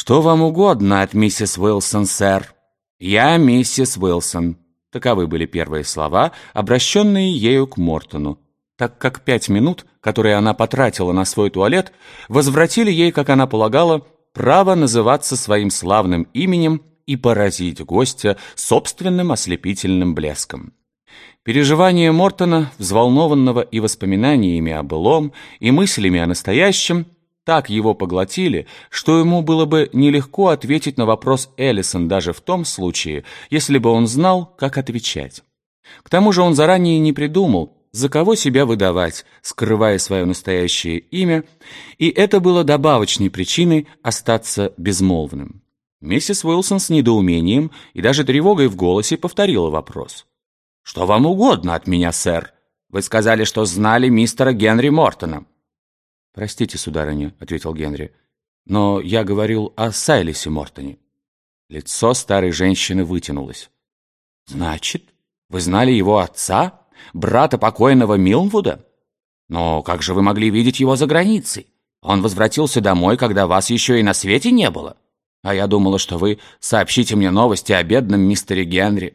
«Что вам угодно от миссис Уилсон, сэр?» «Я миссис Уилсон». Таковы были первые слова, обращенные ею к Мортону, так как 5 минут, которые она потратила на свой туалет, возвратили ей, как она полагала, право называться своим славным именем и поразить гостя собственным ослепительным блеском. Переживания Мортона, взволнованного и воспоминаниями о былом, и мыслями о настоящем, так его поглотили, что ему было бы нелегко ответить на вопрос Эллисон даже в том случае, если бы он знал, как отвечать. К тому же он заранее не придумал, за кого себя выдавать, скрывая свое настоящее имя, и это было добавочной причиной остаться безмолвным. Миссис Уилсон с недоумением и даже тревогой в голосе повторила вопрос. «Что вам угодно от меня, сэр? Вы сказали, что знали мистера Генри Мортона». «Простите, сударыня», — ответил Генри, — «но я говорил о Сайлисе Мортоне». Лицо старой женщины вытянулось. «Значит, вы знали его отца, брата покойного Милнвуда? Но как же вы могли видеть его за границей? Он возвратился домой, когда вас еще и на свете не было. А я думала, что вы сообщите мне новости о бедном мистере Генри».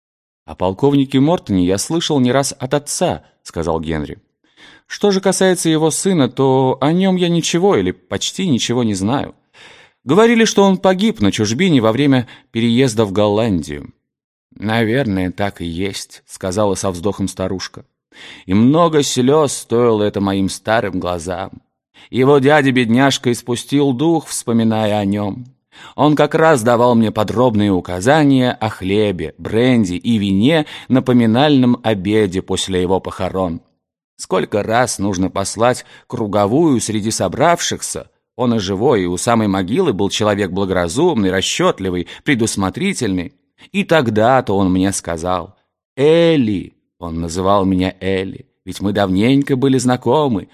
«О полковнике Мортоне я слышал не раз от отца», — сказал Генри. «Что же касается его сына, то о нем я ничего или почти ничего не знаю. Говорили, что он погиб на чужбине во время переезда в Голландию». «Наверное, так и есть», — сказала со вздохом старушка. «И много слез стоило это моим старым глазам. Его дядя-бедняжка испустил дух, вспоминая о нем. Он как раз давал мне подробные указания о хлебе, бренди и вине на поминальном обеде после его похорон. Сколько раз нужно послать круговую среди собравшихся. Он и живой, и у самой могилы был человек благоразумный, расчетливый, предусмотрительный. И тогда-то он мне сказал: «Элли», он называл меня Элли, ведь мы давненько были знакомы,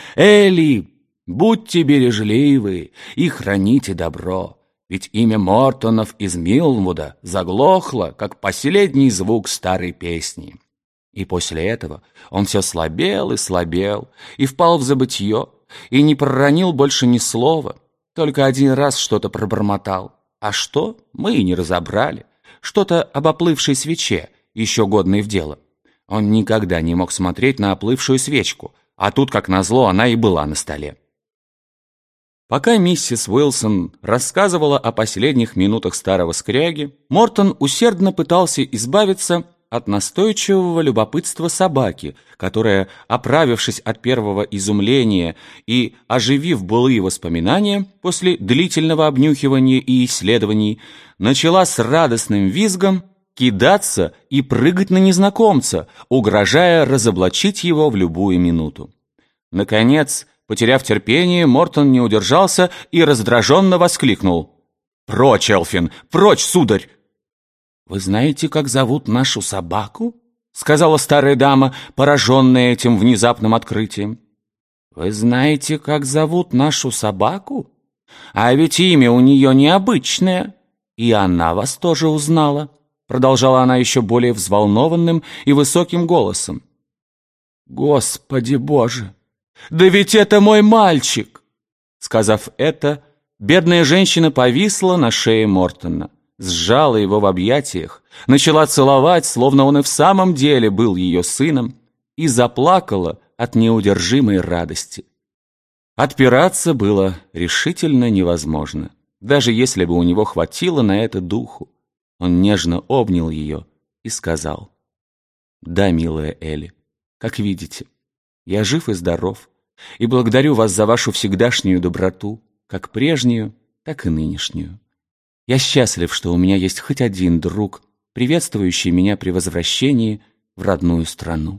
«Элли, будьте бережливы и храните добро, ведь имя Мортонов из Милнвуда заглохло, как последний звук старой песни». И после этого он все слабел и слабел, и впал в забытье, и не проронил больше ни слова, только один раз что-то пробормотал. А что, мы и не разобрали. Что-то об оплывшей свече, еще годной в дело. Он никогда не мог смотреть на оплывшую свечку, а тут, как назло, она и была на столе. Пока миссис Уилсон рассказывала о последних минутах старого скряги, Мортон усердно пытался избавиться от настойчивого любопытства собаки, которая, оправившись от первого изумления и оживив былые воспоминания после длительного обнюхивания и исследований, начала с радостным визгом кидаться и прыгать на незнакомца, угрожая разоблачить его в любую минуту. Наконец, потеряв терпение, Мортон не удержался и раздраженно воскликнул: «Прочь, Элфин! Прочь, сударь!» «Вы знаете, как зовут нашу собаку?» — сказала старая дама, пораженная этим внезапным открытием. «Вы знаете, как зовут нашу собаку? А ведь имя у нее необычное. И она вас тоже узнала», — продолжала она еще более взволнованным и высоким голосом. «Господи Боже! Да ведь это мой мальчик!» Сказав это, бедная женщина повисла на шее Мортона, сжала его в объятиях, начала целовать, словно он и в самом деле был ее сыном, и заплакала от неудержимой радости. Отпираться было решительно невозможно, даже если бы у него хватило на это духу. Он нежно обнял ее и сказал: «Да, милая Элли, как видите, я жив и здоров, и благодарю вас за вашу всегдашнюю доброту, как прежнюю, так и нынешнюю. Я счастлив, что у меня есть хоть один друг, приветствующий меня при возвращении в родную страну».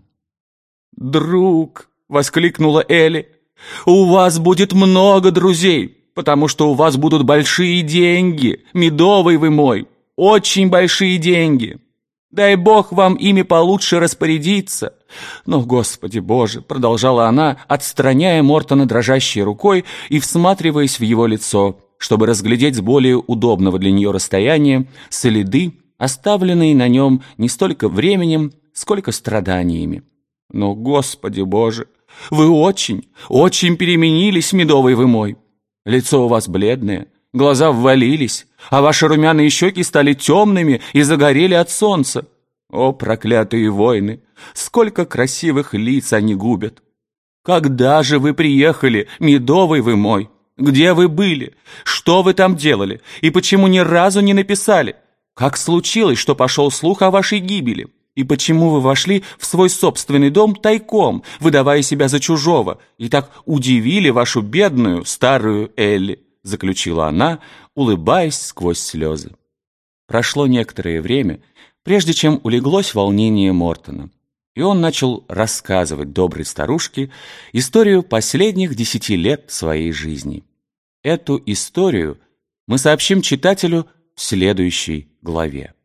«Друг!» — воскликнула Элли. «У вас будет много друзей, потому что у вас будут большие деньги, медовый вы мой, очень большие деньги. Дай Бог вам ими получше распорядиться. Но, Господи Боже!» — продолжала она, отстраняя Мортона дрожащей рукой и всматриваясь в его лицо, чтобы разглядеть с более удобного для нее расстояния следы, оставленные на нем не столько временем, сколько страданиями. «Но, Господи Боже, вы очень, очень переменились, медовый вы мой. Лицо у вас бледное, Глаза ввалились, а ваши румяные щеки стали темными и загорели от солнца. О, проклятые войны! Сколько красивых лиц они губят! Когда же вы приехали, медовый вы мой? Где вы были? Что вы там делали? И почему ни разу не написали? Как случилось, что пошел слух о вашей гибели? И почему вы вошли в свой собственный дом тайком, выдавая себя за чужого, и так удивили вашу бедную старую Элли?» заключила она, улыбаясь сквозь слезы. Прошло некоторое время, прежде чем улеглось волнение Мортона, и он начал рассказывать доброй старушке историю последних 10 лет своей жизни. Эту историю мы сообщим читателю в следующей главе.